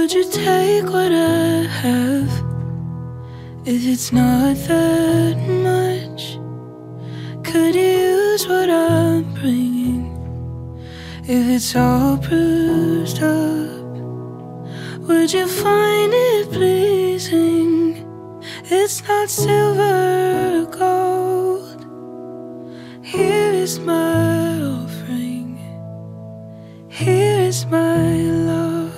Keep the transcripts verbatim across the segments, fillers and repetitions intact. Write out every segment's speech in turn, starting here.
Would you take what I have if it's not that much? Could you use what I'm bringing if it's all bruised up? Would you find it pleasing? It's not silver or gold. Here is my offering. Here is my love.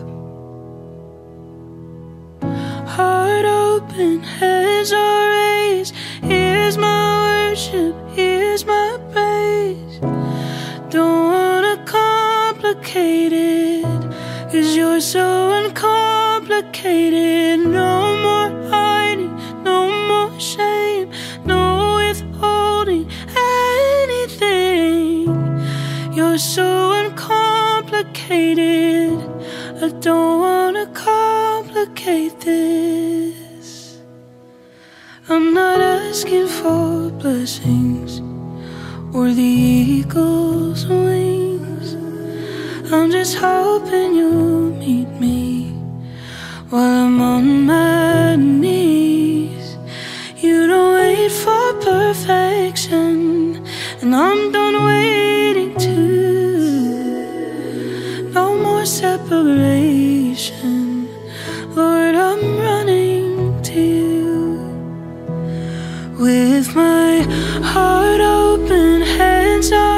Heart open, hands are raised. Here's my worship, here's my praise. Don't wanna complicate it, 'cause you're so uncomplicated. No more hiding, no more shame, no withholding anything. You're so uncomplicated. I don't wanna complicate this. I'm not asking for blessings or the eagle's wings. I'm just hoping you'll meet me while I'm on my knees. You don't wait for perfection, and I'm done waiting too. No more separation, Lord, I'm running to you. With my heart open, hands up,